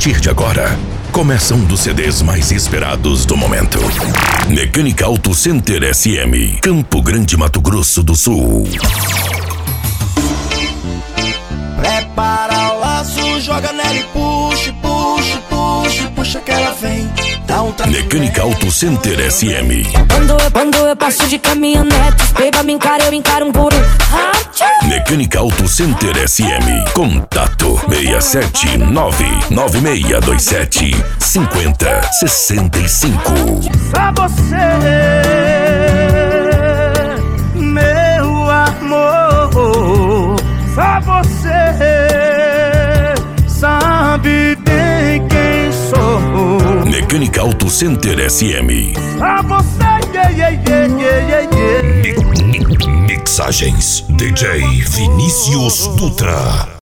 partir de agora, começa um dos CDs mais esperados do momento. Mecânica Auto Center SM, Campo Grande, Mato Grosso do Sul. Prepara o laço, joga nela e puxa, puxa, puxa, puxa que ela vem. Dá um Mecânica Auto Center SM. Quando eu passo de caminhonete, beba me encara, eu encaro um por um. Mecânica Auto Center SM. Contato 67996275065. Só você, meu amor. Só você sabe bem quem sou. Mecânica Auto Center SM. Só você, Mixagens DJ Vinícius Dutra.